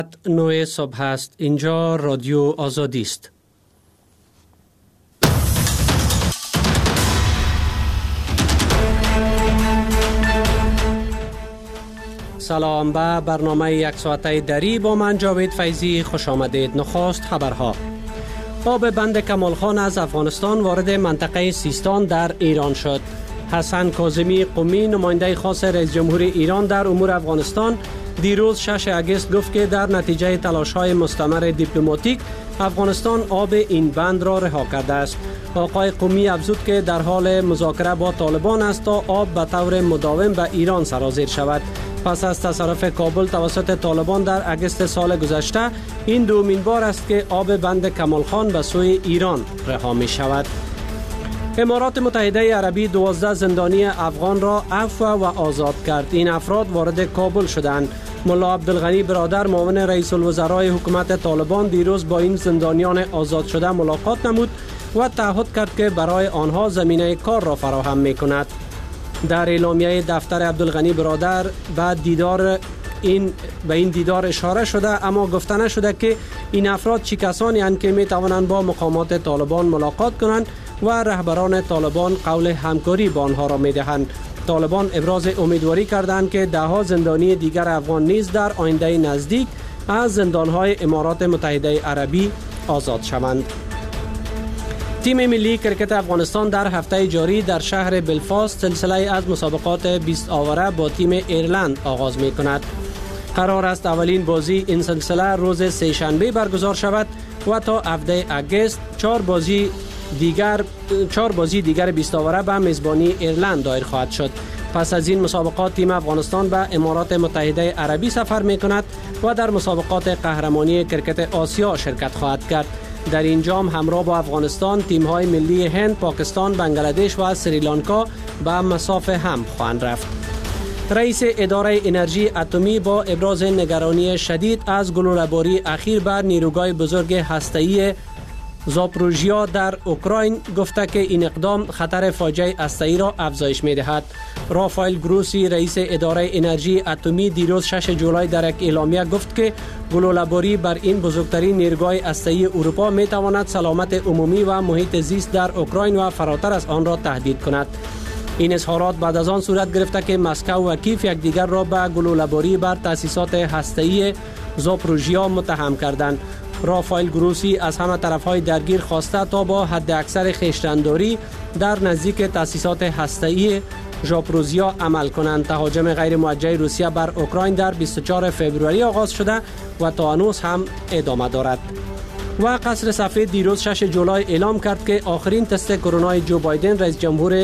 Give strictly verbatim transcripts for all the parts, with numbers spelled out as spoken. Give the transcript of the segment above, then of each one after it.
نوع صبح است. اینجا رادیو آزادی است. سلام به برنامه یک ساعته دری با من جاوید فیضی خوش آمدید. نخست خبرها. آب بند کمال خان از افغانستان وارد منطقه سیستان در ایران شد. حسن کاظمی قمی نماینده خاص رئیس جمهور ایران در امور افغانستان دیروز شش آگوست گفت که در نتیجه تلاش‌های مستمر دیپلماتیک افغانستان آب این بند را رها کرده است. آقای قمی افزود که در حال مذاکره با طالبان است تا آب به طور مداوم به ایران سرازیر شود. پس از تصرف کابل توسط طالبان در آگوست سال گذشته این دومین بار است که آب بند کمال خان به سوی ایران رها می شود. امارات متحده عربی دوازده زندانی افغان را عفو و آزاد کرد. این افراد وارد کابل شدند. ملا عبدالغنی برادر معاون رئیس الوزرای حکومت طالبان دیروز با این زندانیان آزاد شده ملاقات نمود و تعهد کرد که برای آنها زمینه کار را فراهم می کند. در اعلامیه دفتر عبدالغنی برادر به دیدار این به این دیدار اشاره شده، اما گفته نشده که این افراد چه کسانی اند که می توانند با مقامات طالبان ملاقات کنند و رهبران طالبان قول همکاری با آنها را می دهند. طالبان ابراز امیدواری کردند که ده ها زندانی دیگر افغان نیز در آینده نزدیک از زندانهای امارات متحده عربی آزاد شوند. تیم ملی کرکت افغانستان در هفته جاری در شهر بلفاست سلسله از مسابقات بیست آوره با تیم ایرلند آغاز می کند. قرار است اولین بازی این سلسله روز سه شنبه برگزار شود و تا هفده آگوست چهار بازی دیگر چهار بازی دیگر بیست آوره به میزبانی ایرلند دایر خواهد شد. پس از این مسابقات تیم افغانستان به امارات متحده عربی سفر می کند و در مسابقات قهرمانی کرکت آسیا شرکت خواهد کرد. در این جام همراه با افغانستان تیم‌های ملی هند، پاکستان، بنگلادش و سریلانکا به مسافه هم خواهند رفت. رئیس اداره انرژی اتمی با ابراز نگرانی شدید از گلوله‌باری اخیر بر نیروگاه بزرگ هسته‌ای زاپروژیا در اوکراین گفته که این اقدام خطر فاجعه هسته‌ای را افزایش می‌دهد. رافائل گروسی رئیس اداره انرژی اتمی دیروز شش جولای در یک اعلامیه گفت که گلوله‌باری بر این بزرگترین نیروگاه هسته‌ای اروپا می‌تواند سلامت عمومی و محیط زیست در اوکراین و فراتر از آن را تهدید کند. این اظهارات بعد از آن صورت گرفته که مسکو و کیف یکدیگر را به گلوله‌باری بر تأسیسات هسته‌ای زاپروژیا متهم کردند. رافائل گروسی از همه طرف‌های درگیر خواسته تا با حد اکثر خویشتن‌داری در نزدیک تأسیسات هسته‌ای زاپروژیا عمل کنند. تهاجم غیر موجه روسیه بر اوکراین در بیست و چهارم فوریه آغاز شده و تا هنوز هم ادامه دارد. و قصر سفید دیروز شش جولای اعلام کرد که آخرین تست کرونا جو بایدن رئیس جمهور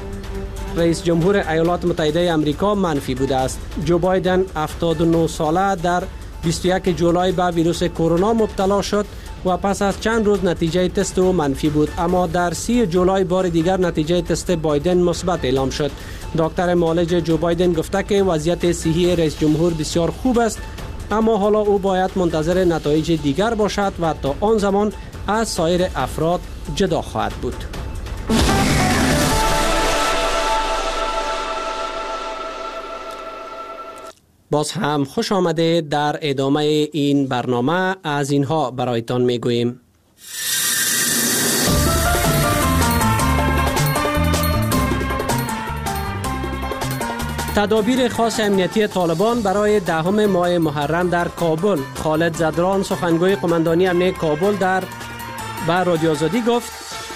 رئیس جمهور ایالات متحده آمریکا منفی بوده است. جو بایدن هفتاد و نه ساله در بیست و یک جولای به ویروس کرونا مبتلا شد و پس از چند روز نتیجه تست او منفی بود، اما در سی جولای بار دیگر نتیجه تست بایدن مثبت اعلام شد. دکتر معالج جو بایدن گفته که وضعیت صحی رئیس جمهور بسیار خوب است، اما حالا او باید منتظر نتایج دیگر باشد و تا آن زمان از سایر افراد جدا خواهد بود. باز هم خوش آمده. در ادامه این برنامه از اینها برایتان میگوییم. تدابیر خاص امنیتی طالبان برای دهم ماه محرم در کابل. خالد زدران سخنگوی قماندانی امنیت کابل در به رادیو آزادی گفت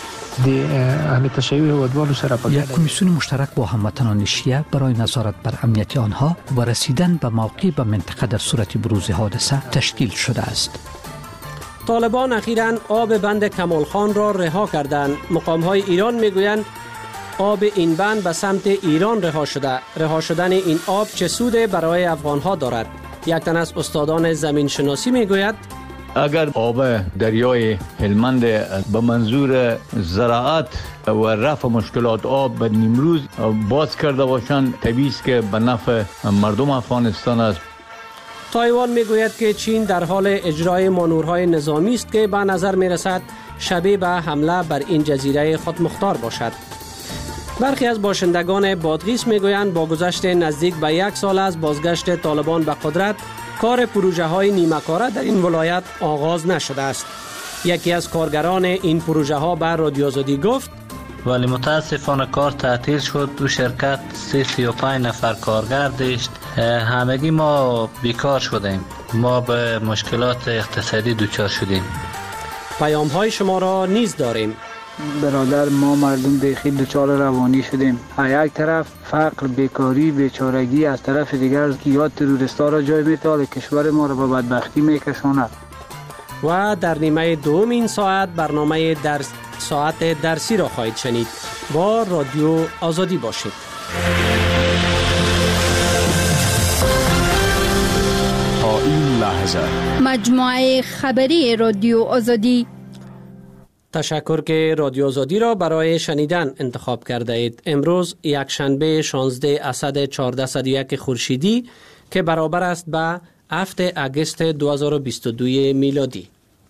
یک کمیسیون مشترک با هموطنان شیعه برای نظارت بر امنیت آنها و رسیدن به موقع به منطقه در صورت بروز حادثه تشکیل شده است. طالبان اخیراً آب بند کمال خان را رها کردند. مقام‌های ایران میگویند آب این بند به سمت ایران رها شده. رها شدن این آب چه سود برای افغان‌ها دارد؟ یک تن از استادان زمین شناسی میگوید اگر آب دریای هلمند به منظور زراعت و رفع مشکلات آب به نیمروز باز کرده باشند، طبیعی است که به نفع مردم افغانستان است. تایوان میگوید که چین در حال اجرای مانورهای نظامی است که به نظر میرسد شبیه به حمله بر این جزیره خودمختار باشد. برخی از باشندگان بادغیس میگویند با گذشت نزدیک به یک سال از بازگشت طالبان به قدرت، کار پروژه های نیمه‌کاره در این ولایت آغاز نشده است. یکی از کارگران این پروژه ها به رادیو آزادی گفت ولی متاسفانه کار تعطیل شد. دو شرکت سی سی و پنج نفر کارگر داشت. همگی ما بیکار شدیم. ما به مشکلات اقتصادی دچار شدیم. پیام های شما را نیز داریم. برادر، ما مردم بیخی دچار روانی شدیم. از یک طرف فقر، بیکاری، بیچارگی، از طرف دیگر یا تروریستا را جای می‌دهد، کشور ما را به بدبختی می‌کشاند. و در نیمه دوم این ساعت برنامه درس ساعت درسی را خواهید شنید. با رادیو آزادی باشید. تا این لحظه مجموعه خبری رادیو آزادی. تشکر که رادیو آزادی را برای شنیدن انتخاب کرده اید. امروز یک شنبه شانزده اسد چهارصد و یک خورشیدی که برابر است به هفتم اگست دو هزار و بیست و دو میلادی.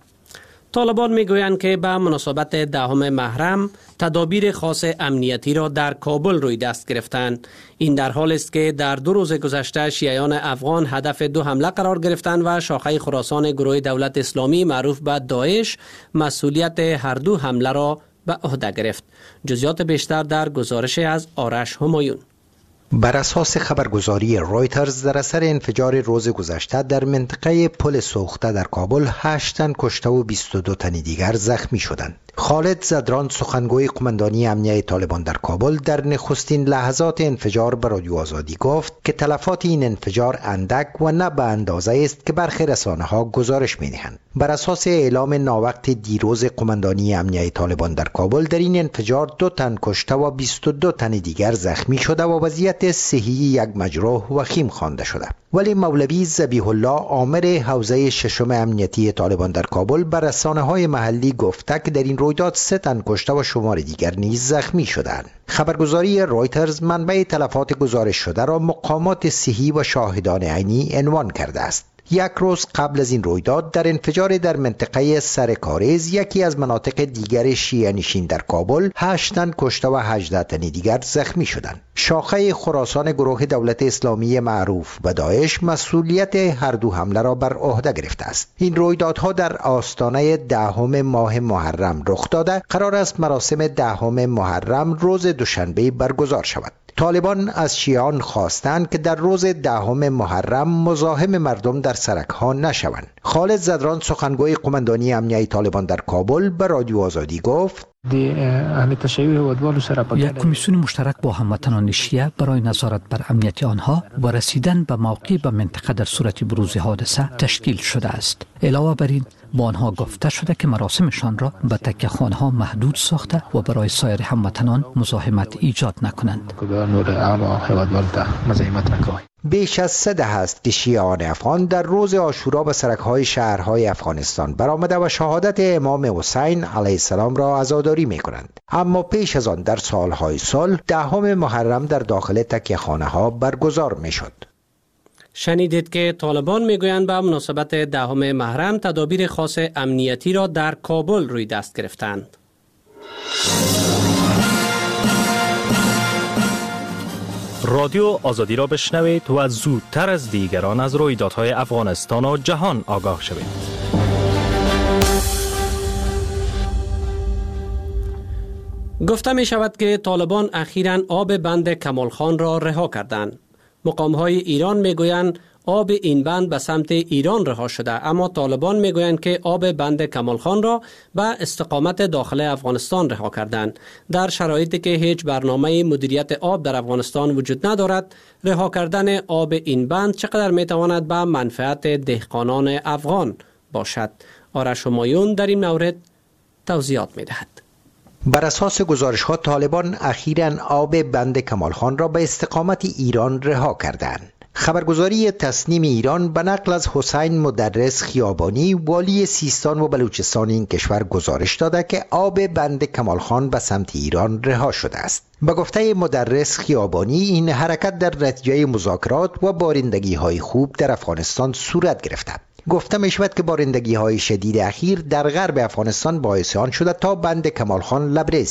طالبان میگویند که به مناسبت دهم محرم تدابیر خاص امنیتی را در کابل روی دست گرفتند. این در حال است که در دو روز گذشته شیعیان افغان هدف دو حمله قرار گرفتند و شاخه خراسان گروه دولت اسلامی معروف به داعش مسئولیت هر دو حمله را به عهده گرفت. جزئیات بیشتر در گزارش از آرش همایون. بر اساس خبرگزاری رویترز در اثر انفجار روز گذشته در منطقه پل سوخته در کابل هشت تن کشته و بیست و دو تن دیگر زخمی شدند. خالد زدران سخنگوی قماندانی امنیه طالبان در کابل در نخستین لحظات انفجار به رادیو آزادی گفت که تلفات این انفجار اندک و نه به اندازه است که برخی رسانه‌ها گزارش می‌دهند. بر اساس اعلام ناوقت دیروز قماندانی امنیه طالبان در کابل در این انفجار دو تن کشته و بیست و دو تن دیگر زخمی شده و وضعیت صحی یک مجروح وخیم خوانده شده. ولی مولوی ذبیح الله آمر حوزه ششم امنیتی طالبان در کابل بر رسانه‌های محلی گفته که در این رویداد سه تن کشته و شمار دیگر نیز زخمی شدند. خبرگزاری رویترز منبع تلفات گزارش شده را مقامات صحی و شاهدان عینی عنوان کرده است. یک روز قبل از این رویداد در انفجار در منطقه سرکارز یکی از مناطق دیگر شیعه نشین در کابل هشت تن کشته و هجده تن دیگر زخمی شدند. شاخه خراسان گروه دولت اسلامی معروف به داعش مسئولیت هر دو حمله را بر عهده گرفته است. این رویدادها در آستانه دهم ماه محرم رخ داده. قرار است مراسم دهم محرم روز دوشنبه برگزار شود. طالبان از شیعیان خواستند که در روز دهم محرم مزاحم مردم در سرک‌ها نشوند. خالد زدران سخنگوی قماندانی امنیه طالبان در کابل به رادیو آزادی گفت یک کمیسیون مشترک با هموطنان شیعه برای نظارت بر امنیت آنها و رسیدن به موقع به منطقه در صورت بروز حادثه تشکیل شده است. علاوه بر این با آنها گفته شده که مراسمشان را به تکه خانه‌ها محدود ساخته و برای سایر هموطنان مزاحمت ایجاد نکنند. بیش از سه دهه است که شیعیان افغان در روز عاشورا به سرک‌های شهرهای افغانستان برآمده و شهادت امام حسین علیه السلام را عزاداری می‌کنند. اما پیش از آن در سالهای سال دهم محرم در داخل تکیه‌خانه‌ها برگزار می‌شد. شنیدید که طالبان میگویند به مناسبت دهم محرم تدابیر خاص امنیتی را در کابل روی دست گرفتند. رادیو آزادی را بشنوید و زودتر از دیگران از رویدادهای افغانستان و جهان آگاه شوید. گفته می شود که طالبان اخیراً آب بند کمال خان را رها کردند. مقام‌های ایران میگویند آب این بند به سمت ایران رها شده، اما طالبان میگویند که آب بند کمال خان را به استقامت داخل افغانستان رها کردند. در شرایطی که هیچ برنامه مدیریت آب در افغانستان وجود ندارد، رها کردن آب این بند چقدر میتواند به منفعت دهقانان افغان باشد؟ آرش همایون در این مورد توضیحات میدهد. بر اساس گزارش ها طالبان اخیراً آب بند کمال خان را به استقامت ایران رها کردند. خبرگزاری تسنیم ایران به نقل از حسین مدرس خیابانی والی سیستان و بلوچستان این کشور گزارش داده که آب بند کمال خان به سمت ایران رها شده است. به گفته مدرس خیابانی این حرکت در نتیجه مذاکرات و بارندگی های خوب در افغانستان صورت گرفته. گفته می شود که بارندگی های شدید اخیر در غرب افغانستان باعث آن شده تا بند کمال خان لبریز شود.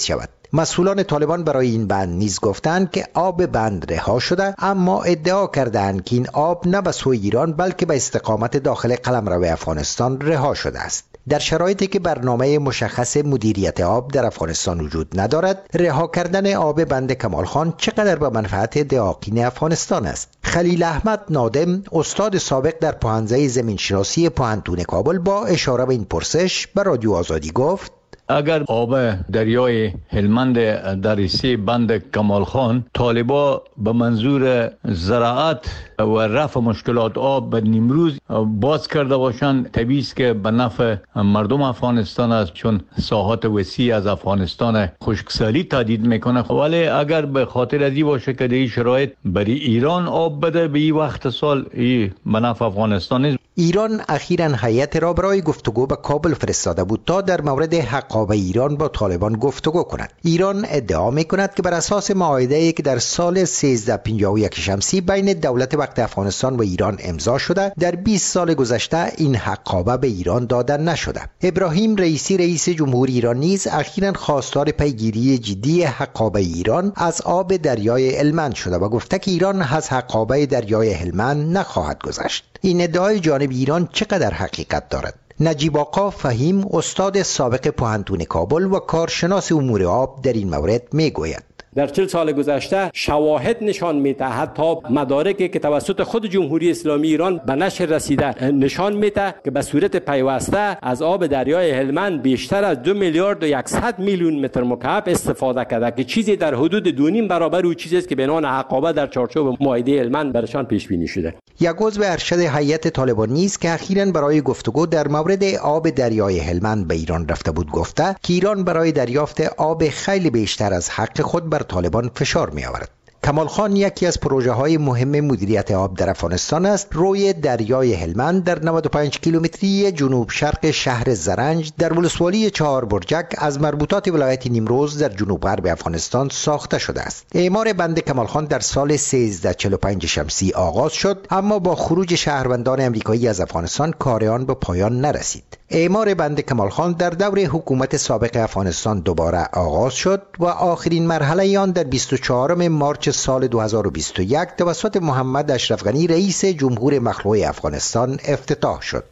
مسئولان طالبان برای این بند نیز گفتند که آب بند رها شده، اما ادعا کردند که این آب نه به سوی ایران بلکه به استقامت داخل قلمرو افغانستان رها شده است. در شرایطی که برنامه مشخص مدیریت آب در افغانستان وجود ندارد، رها کردن آب بند کمال خان چقدر به منفعت دهاقین افغانستان است؟ خلیل احمد نادم، استاد سابق در پوهنځی زمینشناسی پوهنتون کابل، با اشاره به این پرسش به رادیو آزادی گفت: اگر آب دریای هلمند در ریسه بند کمال خان طالبا به منظور زراعت و رفع مشکلات آب به نیمروز باز کرده باشند، طبیعی است که به نفع مردم افغانستان است، چون ساحات وسیع از افغانستان خشکسالی تهدید میکنه. ولی اگر به خاطر ازی باشه که در این شرایط برای ایران آب بده به این وقت سال، این به نفع افغانستان است. ایران اخیراً هیئت را برای گفتگو به کابل فرستاده بود تا در مورد حق آب ایران با طالبان گفتگو کند. ایران ادعا میکند که بر اساس معاهده‌ای که در سال سیزده پنجاه و یک شمسی بین دولت وقت افغانستان و ایران امضا شده، در بیست سال گذشته این حق آب به ایران داده نشده. ابراهیم رئیسی رئیس جمهوری ایران نیز اخیراً خواستار پیگیری جدی حق آب ایران از آب دریای هلمند شده و گفته که ایران از حق آب دریای هلمند نخواهد گذشت. این ادعای جانب ایران چقدر حقیقت دارد؟ نجیب آقا فهیم، استاد سابق پوهنتون کابل و کارشناس امور آب، در این مورد میگوید: در چهل سال گذشته شواهد نشان میده، حتی مدارکی که توسط خود جمهوری اسلامی ایران به نشر رسیده نشان میده که به صورت پیوسته از آب دریای هلمند بیشتر از دو میلیارد و صد میلیون متر مکعب استفاده کرده، که چیزی در حدود دو نیم برابر او چیزی است که به عنوان حقابه در چارچوب معاهده هلمند برشان پیش بینی شده. یک عضو ارشد هیئت طالبان نیز که اخیراً برای گفتگو در مورد آب دریای هلمند به ایران رفته بود، گفته که ایران برای دریافت آب خیلی بیشتر از حق خود بر طالبان فشار می آورد. کمال خان یکی از پروژه های مهم مدیریت آب در افغانستان است. روی دریای هلمند در نود و پنج کیلومتری جنوب شرق شهر زرنج در ولسوالی چهار برجک از مربوطات ولایت نیمروز در جنوب غرب افغانستان ساخته شده است. اعمار بند کمال خان در سال سیزده چهل و پنج شمسی آغاز شد، اما با خروج شهروندان امریکایی از افغانستان کار آن به پایان نرسید. اعمار بند کمال خان در دور حکومت سابق افغانستان دوباره آغاز شد و آخرین مرحله آن در بیست و چهارم مارچ سال دو هزار و بیست و یک توسط محمد اشرف غنی رئیس جمهور مخلوع افغانستان افتتاح شد.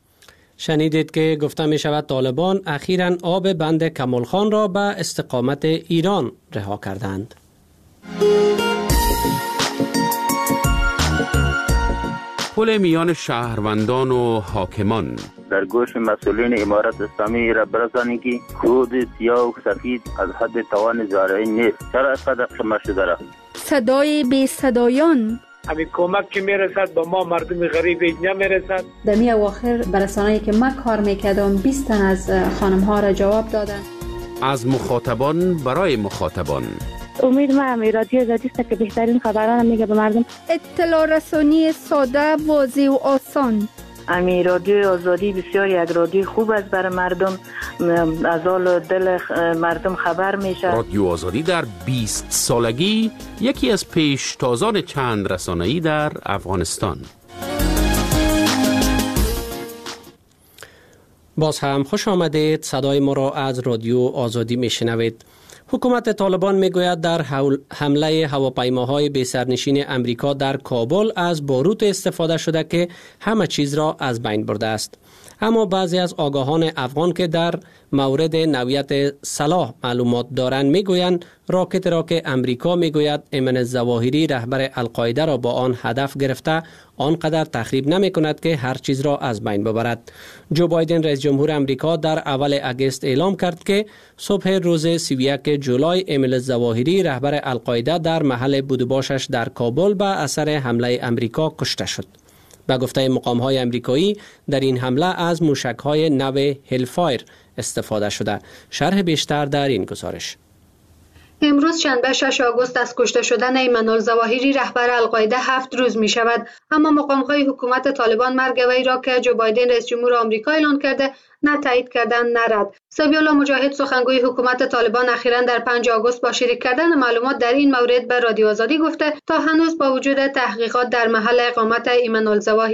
شنیدید که گفته می شود طالبان اخیراً آب بند کمال خان را به استقامت ایران رها کردند. پل میان شهروندان و حاکمان در گوش مسئولین امارت اسلامی را برسانید که کود سیاه و سفید از حد توان زارعی نیست. چرا اینقدر شما شده را؟ صدای بی صدایان، همین کمک که میرسد با ما مردم غریب نمیرسد. در می اواخر برسانه‌ای که من کار میکردم بیست تن از خانم ها را جواب دادن. از مخاطبان برای مخاطبان. امید ما امی رادیو آزادی است که بهترین خبران میگه به مردم. اطلاع رسانی ساده، واضح و آسان. امی رادیو آزادی بسیار یک رادیو خوب است برای مردم، از حال دل مردم خبر میشه. رادیو آزادی در بیست سالگی یکی از پیشتازان چند رسانه‌ای در افغانستان. باز هم خوش آمدید. صدای ما را از رادیو آزادی میشنوید. حکومت طالبان میگوید در حمله هواپیماهای بی سرنشین امریکا در کابل از باروت استفاده شده که همه چیز را از بین برده است. اما بعضی از آگاهان افغان که در مورد نوعیت سلاح معلومات دارند میگویند راکت را که امریکا میگوید ایمن الظواهری رهبر القاعده را با آن هدف گرفته آنقدر تخریب نمی کند که هر چیز را از بین ببرد. جو بایدن رئیس جمهور امریکا در اول اگست اعلام کرد که صبح روز سی و یک جولای ایمن الظواهری رهبر القاعده در محل بودباشش در کابل به اثر حمله امریکا کشته شد. به گفته مقام‌های امریکایی در این حمله از موشک‌های نو هلفایر استفاده شده. شرح بیشتر در این گزارش. امروز شنبه شش آگوست از کشته شدن ایمن الظواهری رهبر القاعده هفت روز می شود، اما مقام‌های حکومت طالبان مرگ وی را که جو بایدن رئیس جمهور آمریکا اعلان کرده نه تایید کردن نه رد. سبیح الله مجاهد سخنگوی حکومت طالبان اخیراً در پنج آگوست با شریک کردن معلومات در این مورد به رادیو آزادی گفته تا هنوز با وجود تحقیقات در محل اقامت ایمن الظواهری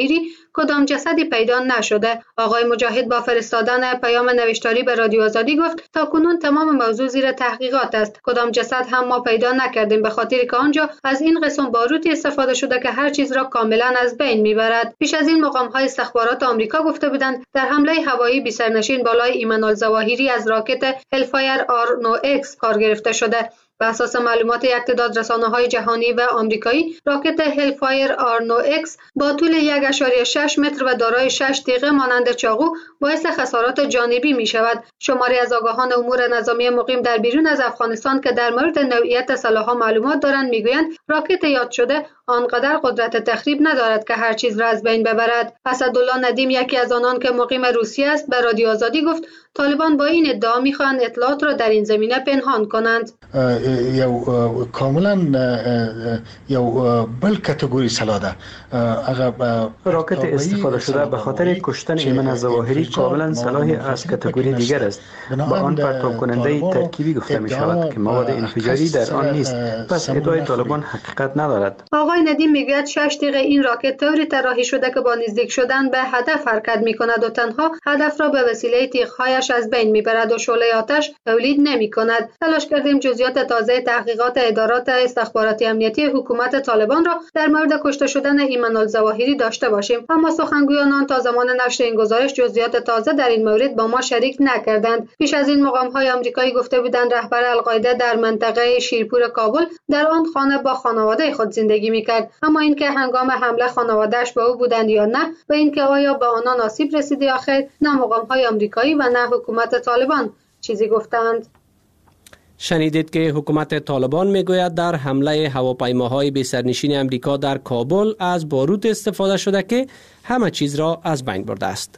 کدام جسدی پیدا نشده. آقای مجاهد با فرستادن پیام نوشتاری به رادیو آزادی گفت تا کنون تمام موضوع زیر تحقیقات است. کدام جسد هم ما پیدا نکردیم، به خاطر که آنجا از این قسم باروتی استفاده شده که هر چیز را کاملا از بین میبرد. پیش از این مقام‌های استخبارات آمریکا گفته بودند در حمله هوایی بی سرنشین بالای ایمن الظواهری از راکت هلفایر آر نه ایکس کار گرفته شده. بر اساس معلومات یک تعداد رسانه‌های جهانی و آمریکایی، راکت هلفایر آر نه ایکس با طول یک ممیز شش متر و دارای شش تیغه مانند چاقو باعث خسارات جانبی می شود. شماری از آگاهان امور نظامی مقیم در بیرون از افغانستان که در مورد نوعیت سلاح‌ها معلومات دارند میگویند راکت یاد شده آنقدر قدرت تخریب ندارد که هر چیز را از بین ببرد. اسدالله ندیم، یکی از آنان که مقیم روسیه است، به رادیو آزادی گفت طالبان با این ادعا میخواهند اطلاعات را در این زمینه پنهان کنند. یو کاملا یو بل کاتگوری سلاح ده. راکت استفاده شده به خاطر کشتن ایمن الظواهری کاملا سلاحی از کاتگوری دیگر است. با آن پرتاب کننده ترکیبی گفته می شود که مواد انفجاری در آن نیست. پس ادعای طالبان حقیقت ندارد. آقای ندیم میگوید شش تیغ این راکت طوری طراحی شده که با نزدیک شدن به هدف حرکت می کند و تنها هدف را به وسیله تیغ‌هایش از بین میبرد و شعله آتش تولید نمی کند. تلاش کردیم جزئیات تازه تحقیقات ادارات استخباراتی امنیتی حکومت طالبان را در مورد کشته شدن ایمن الظواهری داشته باشیم، اما سخنگویان تا زمان نشر این گزارش جزئیات تازه در این مورد با ما شریک نکردند. پیش از این مقام‌های آمریکایی گفته بودند رهبر القاعده در منطقه شیرپور کابل در آن خانه با خانواده خود زندگی میکرد، اما اینکه هنگام حمله خانواده‌اش با او بودند یا نه و اینکه آیا به آنان آسیب رسید یا خیر، نه مقام‌های آمریکایی و نه حکومت طالبان چیزی گفتند. شنیدید که حکومت طالبان میگوید در حمله هواپیماهای بی سرنشین امریکا در کابل از باروت استفاده شده که همه چیز را از بین برده است.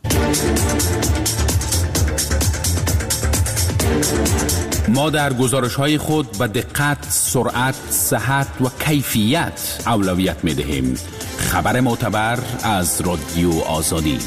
ما در گزارش‌های خود به دقت، سرعت، صحت و کیفیت اولویت می‌دهیم. خبر معتبر از رادیو آزادی.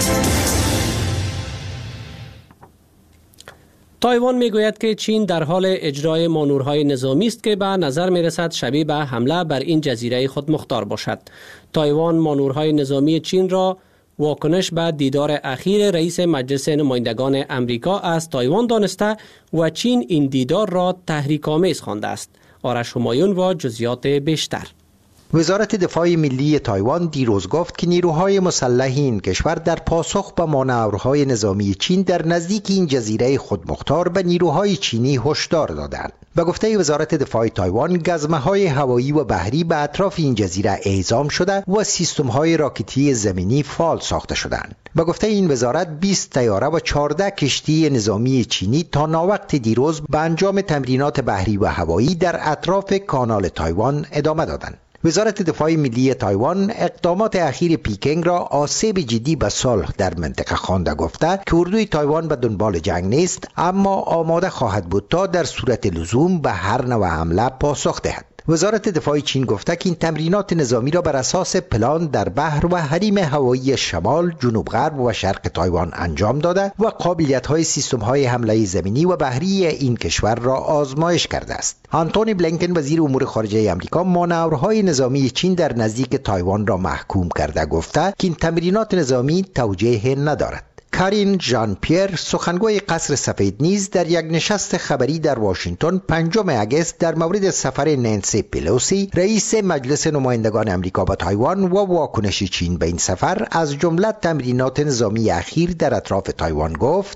تایوان میگوید که چین در حال اجرای مانورهای نظامی است که به نظر میرسد شبیه به حمله بر این جزیره خودمختار باشد. تایوان مانورهای نظامی چین را واکنش به دیدار اخیر رئیس مجلس نمایندگان امریکا از تایوان دانسته و چین این دیدار را تحریک‌آمیز خوانده است. آرش همایون و جزئیات بیشتر. وزارت دفاع ملی تایوان دیروز گفت که نیروهای مسلح این کشور در پاسخ به مانورهای نظامی چین در نزدیک این جزیره خودمختار به نیروهای چینی هشدار دادند. به گفته وزارت دفاع تایوان، گزمه‌های هوایی و بحری به اطراف این جزیره اعزام شده و سیستم‌های راکتی زمینی فعال ساخته شدند. به گفته این وزارت، بیست طیاره و چهارده کشتی نظامی چینی تا ناوقت دیروز به انجام تمرینات بحری و هوایی در اطراف کانال تایوان ادامه دادند. وزارت دفاع ملی تایوان اقدامات اخیر پیکنگ را آسیب جدی به صلح در منطقه خوانده، گفته که اردوی تایوان به دنبال جنگ نیست، اما آماده خواهد بود تا در صورت لزوم به هر نوع حمله پاسخ دهد. وزارت دفاع چین گفته که این تمرینات نظامی را بر اساس پلان در بحر و حریم هوایی شمال، جنوب غرب و شرق تایوان انجام داده و قابلیت‌های سیستم‌های حمله زمینی و بحری این کشور را آزمایش کرده است. آنتونی بلینکن وزیر امور خارجه آمریکا مانورهای نظامی چین در نزدیک تایوان را محکوم کرده، گفته که این تمرینات نظامی توجیه ندارد. کارین ژان پیر، سخنگوی قصر سفید، نیز در یک نشست خبری در واشنگتن پنجم اگست در مورد سفر نانسی پلوسی رئیس مجلس نمایندگان امریکا به تایوان و واکنش چین به این سفر از جمله تمرینات نظامی اخیر در اطراف تایوان گفت: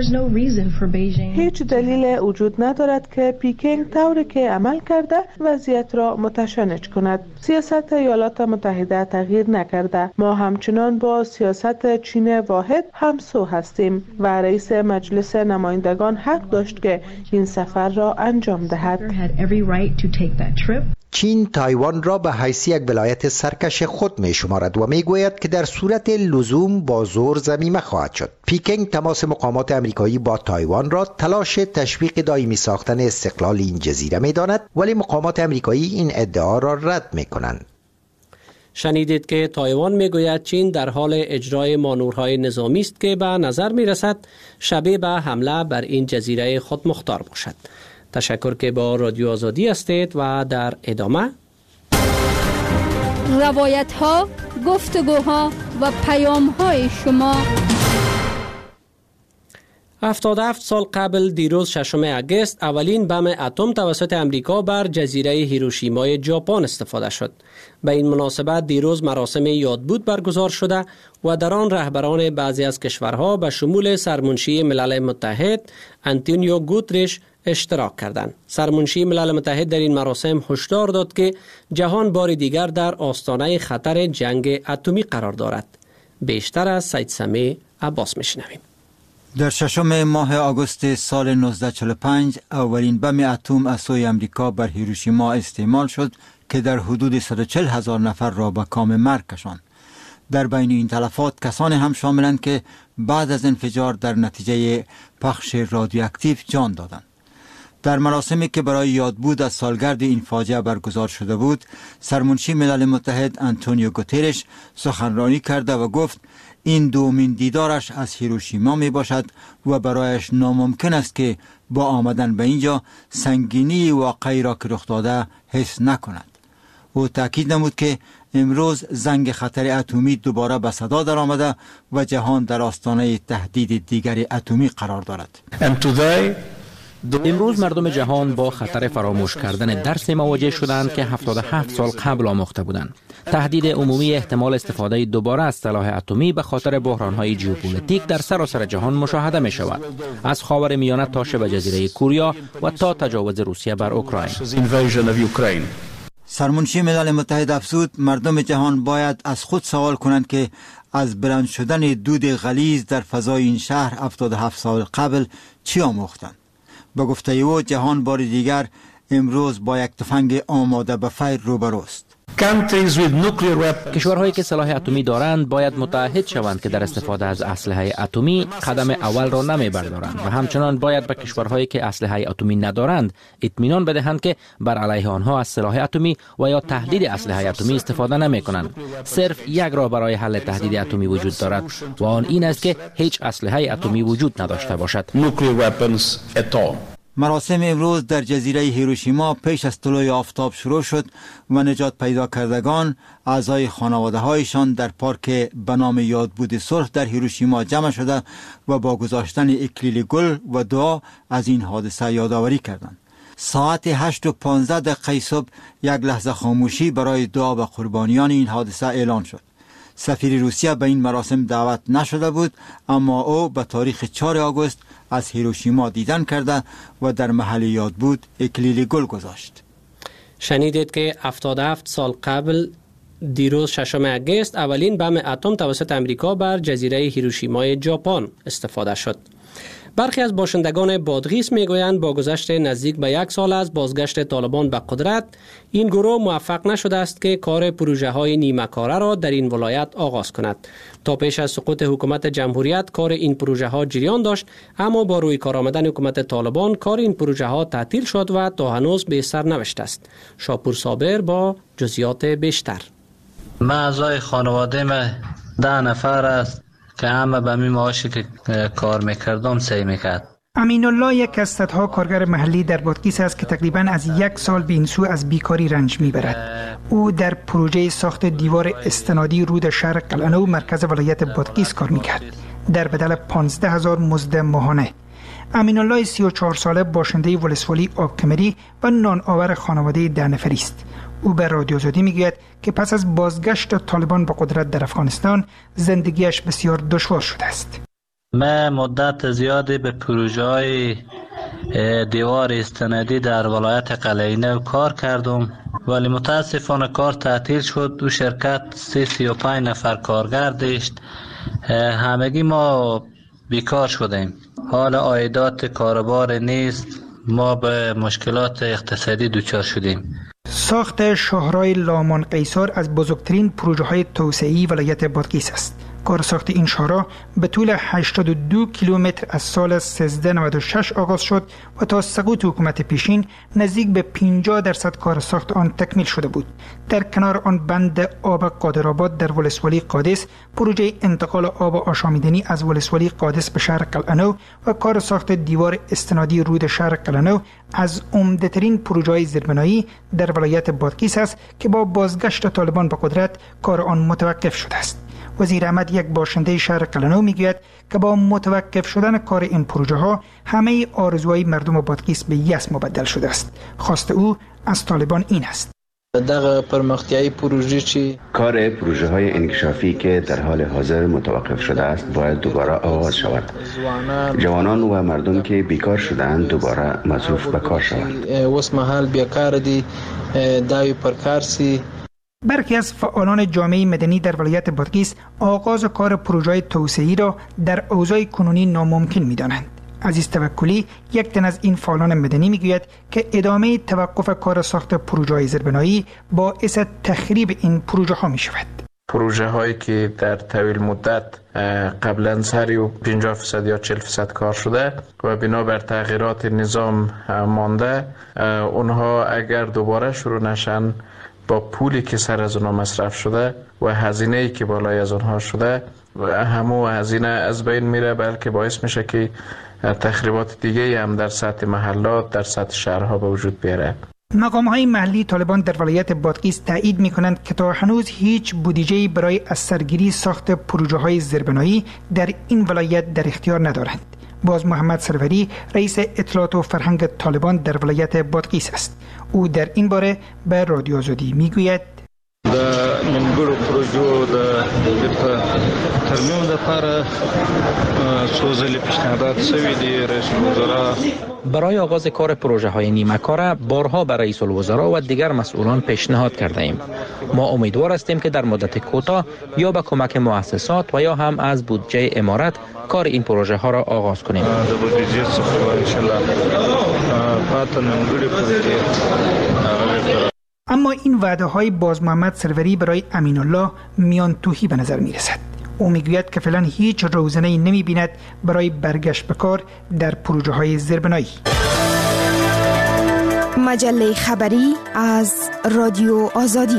هیچ دلیل وجود ندارد که پیکنگ طوری که عمل کرده وضعیت را متشنج کند. سیاست ایالات متحده تغییر نکرده. ما همچنان با سیاست چین واحد همسو هستیم و رئیس مجلس نمایندگان حق داشت که این سفر را انجام دهد. چین تایوان را به حیث یک ولایت سرکش خود می شمارد و می گوید که در صورت لزوم با زور ضمیمه خواهد شد. پیکنگ تماس مقامات امریکایی با تایوان را تلاش تشویق دائمی ساختن استقلال این جزیره می داند، ولی مقامات امریکایی این ادعا را رد می کنند. شنیدید که تایوان می گوید چین در حال اجرای مانورهای نظامی است که به نظر می رسد شبیه به حمله بر این جزیره خودمختار باشد. تشکر که با رادیو آزادی هستید و در ادامه روایت ها، گفتگوها و پیام های شما. هفتاد و هفت سال قبل دیروز ششم اگست اولین بم اتم توسط امریکا بر جزیره هیروشیمای ژاپن استفاده شد. به این مناسبت دیروز مراسم یادبود برگزار شده و در آن رهبران بعضی از کشورها به شمول سرمنشی ملل متحد آنتونیو گوترش اشتراک کردند. سرمنشی ملل متحد در این مراسم هشدار داد که جهان بار دیگر در آستانه خطر جنگ اتمی قرار دارد. بیشتر از سید سمی عباس میشنویم. در ششم ماه آگوست سال نوزده چهل و پنج اولین بم اتم از سوی امریکا بر هیروشیما استعمال شد که در حدود صد و چهل هزار نفر را به کام مرگ کشاند. در بین این تلفات کسانی هم شاملند که بعد از انفجار در نتیجه پخش رادیواکتیو جان دادند. در مراسمی که برای یادبود از سالگرد این فاجعه برگزار شده بود، سرمنشی ملل متحد آنتونیو گوترش سخنرانی کرده و گفت این دومین دیدارش از هیروشیما می باشد و برایش ناممکن است که با آمدن به اینجا سنگینی واقعی را که رخ داده حس نکند. او تاکید نمود که امروز زنگ خطر اتمی دوباره به صدا در آمده و جهان در آستانه تهدید دیگر اتمی قرار دارد. امروز مردم جهان با خطر فراموش کردن درس مواجه شدند که هفتاد و هفت سال قبل آموخته بودند. تهدید عمومی احتمال استفاده دوباره از سلاح اتمی به خاطر بحران‌های ژئوپلیتیک در سراسر جهان مشاهده می شود، از خاور میانه تا شبه جزیره کوریا و تا تجاوز روسیه بر اوکراین. سرمنشی ملل متحد افزود مردم جهان باید از خود سوال کنند که از بلند شدن دود غلیظ در فضای این شهر هفتاد و هفت سال قبل چی آموختند. به گفته او جهان بار دیگر امروز با یک تفنگ آماده به فیر روبروست. کشورهایی که سلاح اتمی دارند باید متعهد شوند که در استفاده از اسلحه اتمی قدم اول را نمی بردارند و همچنان باید به کشورهایی که اسلحه اتمی ندارند اطمینان بدهند که بر علیه آنها از سلاح اتمی و یا تهدید اسلحه اتمی استفاده نمی کنند. صرف یک راه برای حل تهدید اتمی وجود دارد و آن این است که هیچ اسلحه اتمی وجود نداشته باشد. مراسم امروز در جزیره هیروشیما پیش از طلوع آفتاب شروع شد و نجات پیدا کردگان اعضای خانواده هایشان در پارک به نام یادبود صلح در هیروشیما جمع شده و با گذاشتن اکلیل گل و دعا از این حادثه یادآوری کردند. ساعت هشت و پانزده دقیقه صبح یک لحظه خاموشی برای دعا به قربانیان این حادثه اعلان شد. سفیر روسیه به این مراسم دعوت نشده بود، اما او به تاریخ چهار آگوست از هیروشیما دیدن کرده و در محل یادبود اکلیل گل گذاشت. شنیدید که هفتاد و هفت سال قبل دیروز ششم اگست اولین بم اتم توسط امریکا بر جزیره هیروشیمای ژاپن استفاده شد. برخی از باشندگان بادغیس میگویند با گذشت نزدیک به یک سال از بازگشت طالبان به قدرت، این گروه موفق نشده است که کار پروژه های نیمه کاره را در این ولایت آغاز کند. تا پیش از سقوط حکومت جمهوریت کار این پروژه ها جریان داشت، اما با روی کار آمدن حکومت طالبان کار این پروژه ها تعطیل شد و تا هنوز به سرنوشت است. شاپور صابر با جزئیات بیشتر. من اعضای خانواده من ده نفر است که همه به می معاشی که کار میکردم سعی میکرد. امین الله یک از صدها کارگر محلی در بادغیس است که تقریباً از یک سال به این سو از بیکاری رنج میبرد. او در پروژه ساخت دیوار استنادی رود شهر قلعه‌نو مرکز ولایت بادغیس کار میکرد در بدل پانزده هزار مزد ماهانه. امین الله سی و چهار ساله باشنده ولسوالی آبکمری و نان آور خانواده ده نفری است. او به رادیو آزادی میگوید که پس از بازگشت طالبان به قدرت در افغانستان زندگیش بسیار دشوار شده است. من مدت زیادی به پروژه های دیوار استنادی در ولایت قلعه‌نو کار کردم، ولی متاسفانه کار تعطیل شد. دو شرکت سی سی و پنج نفر کارگر داشت. همگی ما بیکار شدیم. حال عایدات کاربار نیست. ما به مشکلات اقتصادی دچار شدیم. ساخت شاهراه لامان قیصر از بزرگترین پروژه های توسعه‌ای ولایت بادغیس است. کار ساخت این شاهراه به طول هشتاد و دو کیلومتر از سال سیزده نود و شش آغاز شد و تا سقوط حکومت پیشین نزدیک به پنجاه درصد کار ساخت آن تکمیل شده بود. در کنار آن بند آب قادرآباد در ولسوالی قادس، پروژه انتقال آب آشامیدنی از ولسوالی قادس به شهر قلعه‌نو و کار ساخت دیوار استنادی رود شهر قلعه‌نو از عمده‌ترین پروژه‌های زیربنایی در ولایت بادغیس است که با بازگشت طالبان به قدرت کار آن متوقف شده است. وزیر احمد یک باشنده شهر قلنو میگوید که با متوقف شدن کار این پروژه ها همه آرزوهای مردم بادغیس به یأس مبدل شده است. خواست او از طالبان این است: دغه پرمختیایی پروژه چی کار پروژه های انکشافی که در حال حاضر متوقف شده است باید دوباره آغاز شود. جوانان و مردم که بیکار شدند دوباره مصروف به کار شوند. وس محل بیکار دی داوی پرکارسی. برخی از فعالان جامعه مدنی در ولایت بادغیس آغاز کار پروژه توسعه‌ای را در اوضاع کنونی ناممکن می‌دانند. عزیز توکلی یک تن از این فعالان مدنی میگوید که ادامه توقف کار ساخت پروژه‌های زیربنایی باعث تخریب این پروژه ها می شود. پروژه هایی که در طویل مدت قبلا سری و پنجاه درصد یا چهل درصد کار شده و بنابر تغییرات نظام مانده، اونها اگر دوباره شروع نشن با پولی که سر از اونها مصرف شده و هزینه‌ای که بالای از اونها شده و همو هزینه از بین میره، بلکه باعث میشه که تخریبات دیگه هم در سطح محلات در سطح شهرها به وجود بیاره. مقام‌های محلی طالبان در ولایت بادغیس تایید می‌کنند که تا هنوز هیچ بودجه‌ای برای از سرگیری ساخت پروژه‌های زیربنایی در این ولایت در اختیار ندارند. باز محمد سروری رئیس اطلاعات و فرهنگ طالبان در ولایت بادغیس است. او در این باره به رادیو آزادی میگوید: د نیمګړو پروژو د ترمیم لپاره څو ځلې پیشنهادات شوي دي. رئیس الوزرا برای آغاز کار پروژه های نیمه کار بارها به رئیس الوزرا و دیگر مسئولان پیشنهاد کرده ایم. ما امیدوار هستیم که در مدت کوتاه یا به کمک مؤسسات و یا هم از بودجه امارت کار این پروژه ها را آغاز کنیم. د بودجه څخه ان شاء الله پاتې نیمګړي پروژې. اما این وعده های باز محمد سروری برای امین الله میان توهی به نظر می رسد. او میگوید که فعلا هیچ روزنه‌ای نمی بیند برای برگشت به کار در پروژه های زیربنایی. مجله خبری از رادیو آزادی.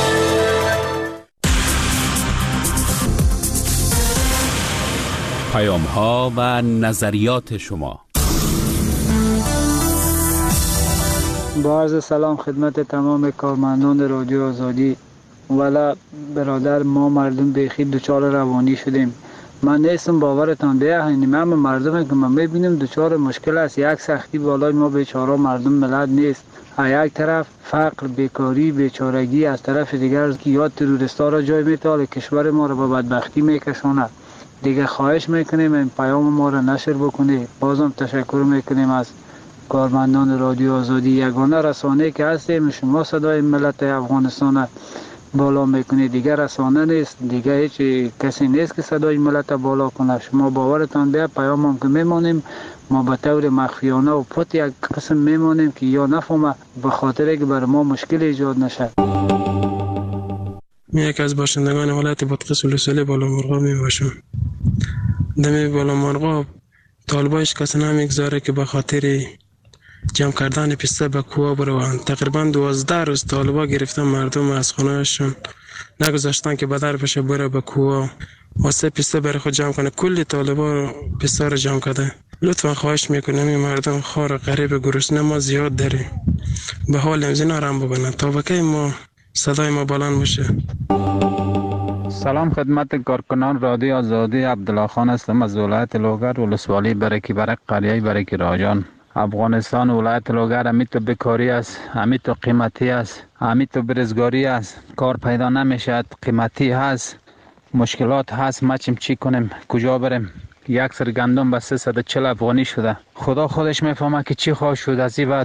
پیام ها و نظریات شما. با عرض سلام خدمت تمام کارمندان رادیو آزادی. ولی برادر ما مردم بیخی دچار روانی شدیم. من نیستم باورتان بیاهنیم، اما مردم که من میبینیم دچار مشکل است. یک سختی بالای ما بیچاره مردم ملت نیست. یک طرف فقر، بیکاری، بیچارگی، از طرف دیگر یا تروریستا را جای میتاله، کشور ما را به بدبختی میکشاند. دیگه خواهش میکنیم این پیام ما را نشر بکنید. بازم تشکر میکنیم از کارمندان رادیو آزادی. یگانه رسانه که هستیم شما صدای ملت افغانستان بالا میکنه، دیگه رسانه نیست، دیگه هیچ کسی نیست که صدای ملت بالا کنه. شما باورتان بیا پیام هم که میمانیم ما به طور مخفیانه و پت یک قسم میمانیم که یا نفهمه به خاطر که بر ما مشکل ایجاد نشه. من یک از باشندگان ولایت بادغیس ولسوالی بالامرغاب می باشم. دم بالامرغاب طالبایش کسی نمیگذاره که به خاطر جمع کردن پسته به کوه بروند. تقریبا دوازده روز طالبا گرفتن مردم از خونهشون، نگذاشتن که بدر بشه بره به کوه واسه پسته بره خود جمع کنه. کلی طالبا پسته رو جمع کرده. لطفا خواهش میکنم این مردم خار غریب گرسنه ما زیاد داریم، به حال امزینا رم ببینن تا بکی ما صدای ما بلند باشه. سلام خدمت کارکنان رادیو آزادی. عبدالله خان هستم از ولایت لوگر ولسوالی برکی برک قریه برکی راجان. افغانستان ولایت لوگر همی تو بکاری است، همی تو قیمتی است، همی تو برزگاری است، کار پیدا نمیشد، قیمتی هست، مشکلات هست. ما چیم چی کنیم، کجا بریم؟ یک سر گندم به سیصد و چهل افغانی شده. خدا خودش میفهمه که چی خواهد شد از این بعد.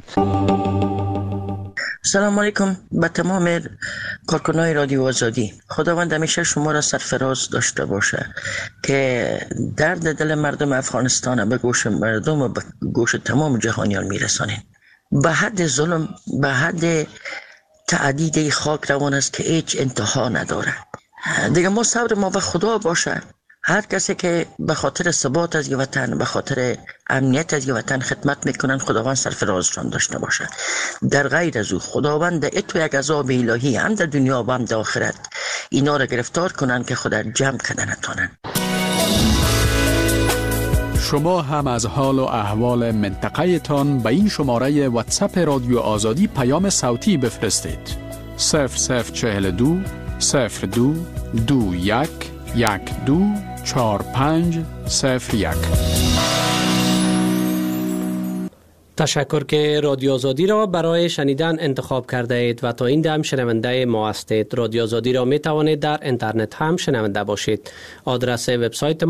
سلام علیکم به تمام کارکنان رادیو آزادی. خداوند همیشه شما را سرفراز داشته باشه که درد دل مردم افغانستان به گوش مردم و به گوش تمام جهانیان میرسانید. به حد ظلم، به حد تعدید خاک روان است که هیچ انتها نداره. دیگه ما صبر ما به خدا باشه. هر کسی که به خاطر ثبات از وطن، به خاطر امنیت از وطن خدمت میکنن، خداوند سرفرازشان داشته باشد. در غیر از او خداوند اتو یک عذاب الهی هم در دنیا و هم در آخرت اینا را گرفتار کنن که خدا جمع کنن نتونن. شما هم از حال و احوال منطقه تان به این شماره واتساپ رادیو آزادی پیام صوتی بفرستید. صفر صفر چهل و دو صفر دو دو یک یک دو چهار پنج صفر یک. تشکر که رادیو آزادی را برای شنیدن انتخاب کرده اید و تا این دم شنونده ما هستید. رادیو آزادی را می توانید در اینترنت هم شنونده باشید. آدرس وبسایت